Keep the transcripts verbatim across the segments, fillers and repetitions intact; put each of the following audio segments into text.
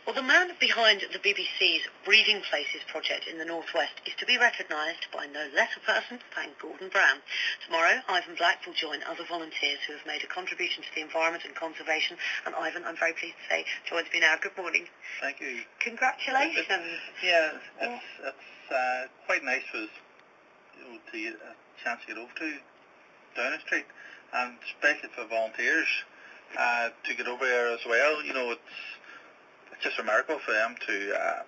Well, the man behind the B B C's Breeding Places project in the Northwest is to be recognised by no less a person than Gordon Brown. Tomorrow, Ivan Black will join other volunteers who have made a contribution to the environment and conservation. And Ivan, I'm very pleased to say, joins me now. Good morning. Thank you. Congratulations. It's, yeah, it's, it's uh, quite nice for us, you know, to get a chance to get over to Downing Street, and especially for volunteers uh, to get over there as well. You know, it's it's just remarkable for them to uh,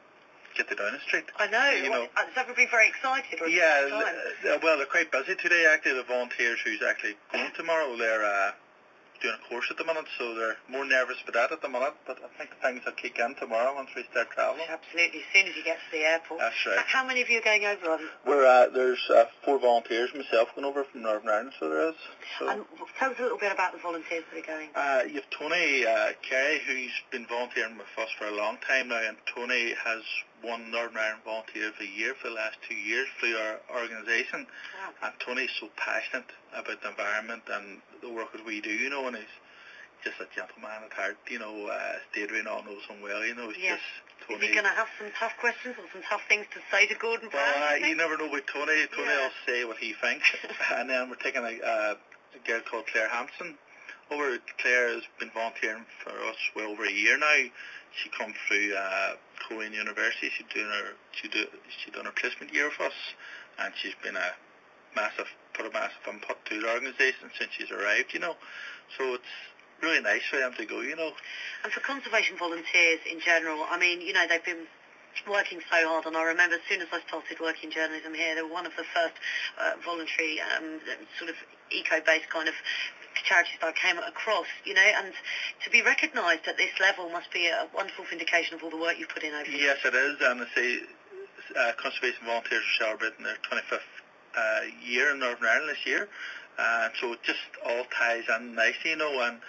get to Downing Street. I know. You know, well, is everybody very excited? Or yeah, time? well, they're quite busy today. Actually, the volunteers who's actually going tomorrow, they're uh, doing a course at the minute, so they're more nervous for that at the minute. But I think things will kick in tomorrow once we start travelling. Absolutely, as soon as you get to the airport. That's right. How many of you are going over, Ivan? We're uh, there's uh, four volunteers, myself going over from Northern Ireland, so there is. So. And tell us a little bit about the volunteers that are going. Uh, you have Tony uh, Carey, who's been volunteering with us for a long time now, and Tony has won Northern Ireland Volunteer of the Year for the last two years through our organisation. Wow. And Tony's so passionate about the environment and the work that we do, you know, and he's just a gentleman at heart, you know. uh, Deirdre all knows him well, you know. He's Yes. just Tony. Is he going to have some tough questions or some tough things to say to Gordon Brown? Well, uh, do you you think? never know with Tony. Tony Yeah. will say what he thinks. And then we're taking a, uh, a girl called Claire Hampson over. Claire has been volunteering for us well over a year now. She come through uh, Coleraine University. She doing her she do she done her placement year with us, and she's been a massive put a massive input to the organisation since she's arrived. You know, so it's really nice for them to go. You know, And for conservation volunteers in general, I mean, you know, they've been working so hard, and I remember as soon as I started working journalism here, they were one of the first uh, voluntary um, sort of eco-based kind of charities that I came across, you know, and to be recognised at this level must be a wonderful vindication of all the work you've put in over the years. yes, it is. And I say uh, conservation volunteers are celebrating their twenty-fifth uh, year in Northern Ireland this year, and uh, so it just all ties in nicely, you know. And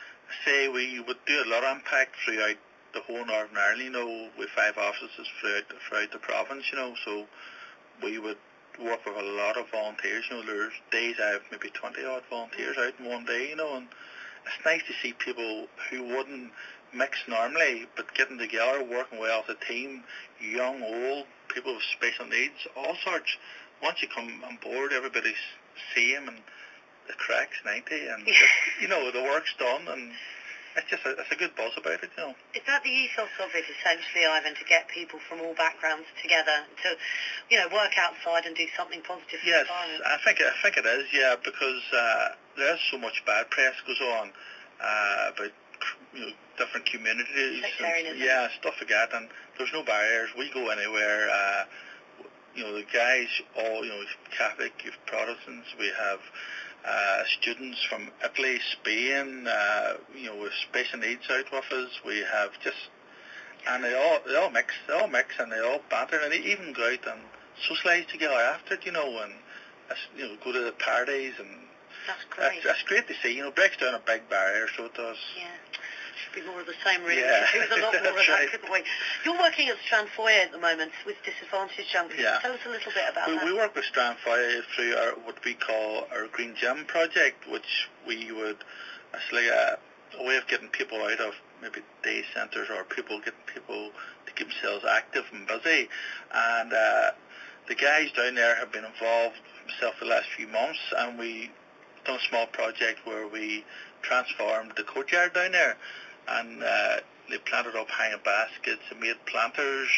say we would do a lot of impact throughout the whole Northern Ireland, you know, with five offices throughout, throughout the province, you know, so we would work with a lot of volunteers. You know, there's days I have maybe twenty odd volunteers out in one day, you know, and it's nice to see people who wouldn't mix normally, but getting together, working well as a team, young, old, people with special needs, all sorts. Once you come on board, everybody's same, and the crack's ninety, and just, you know, the work's done, and it's just a, it's a good buzz about it, you know. Is that the ethos of it, essentially, Ivan, to get people from all backgrounds together to, you know, work outside and do something positive for Yes, the environment? I think I think it is, yeah, because uh, there's so much bad press goes on uh, about, you know, different communities, and, yeah, stuff like that, and there's no barriers. We go anywhere. Uh, you know, the guys, all, you know, Catholic, you've Protestants, we have uh, students from Italy, Spain, uh, you know, with special needs out with us. We have just, and they all they all mix, they all mix, and they all banter, and they even go out and socialise together after it, you know, and you know, go to the parties, and that's great. That's, that's great to see. You know, breaks down a big barrier, so it does. Yeah. Should be more of the same, really. Yeah. There was a lot more of That's that, right. couldn't we? You're working at Strand Foyer at the moment with disadvantaged young people. Yeah. Tell us a little bit about We, that. we work with Strand Foyer through our, what we call our Green Gym project, which we would, it's like a, a way of getting people out of maybe day centres, or people getting people to keep themselves active and busy. And uh, the guys down there have been involved, myself, the last few months, and we done a small project where we transformed the courtyard down there, and uh, they planted up hanging baskets and made planters.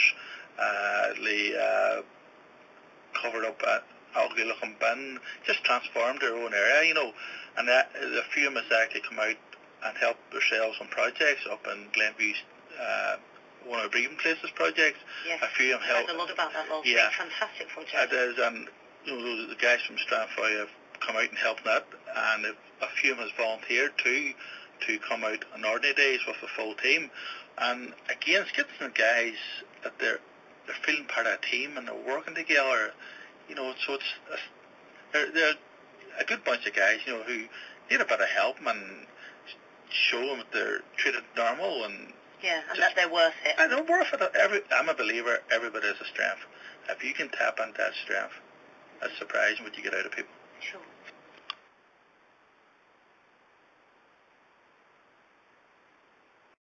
Uh, they uh, covered up an ugly looking bin, just transformed their own area, you know. And that, a few of them has actually come out and helped themselves on projects up in Glenview, uh, one of the Breeding Places projects. Yes, a few of them I helped. heard a lot about that last Yeah. week. Fantastic project. It is, and you know, the guys from Strand Foyer have come out and helped that, and a few of them has volunteered too, to come out on ordinary days with a full team. And again, it's getting the guys that they're they're feeling part of a team and they're working together, you know. So it's, it's they're, they're a good bunch of guys, you know, who need a bit of help and show them that they're treated normal, and yeah, and just, that they're worth it. And they're worth it. Every, I'm a believer. Everybody has a strength. If you can tap into that strength, it's surprising what you get out of people. Sure.